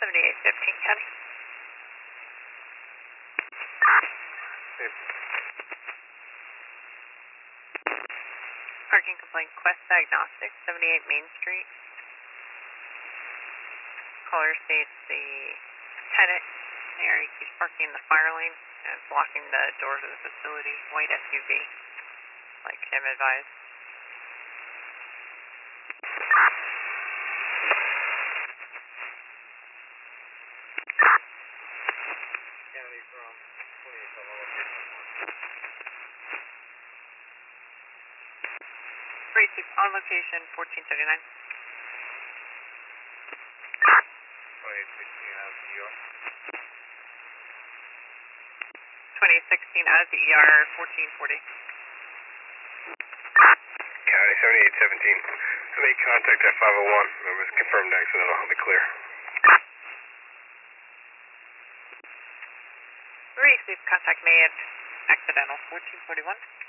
7815 County. Parking complaint, Quest Diagnostics, 78 Main Street. Caller states the tenant there, he's parking in the fire lane and blocking the doors of the facility. White SUV, like Tim advised. County from 28 on location, 1439. 2816 out of the ER. 2016 as the ER, 1440. County 7817. I made contact at 501. It was confirmed accidental. I'll be clear. Received contact made accidental, 1441.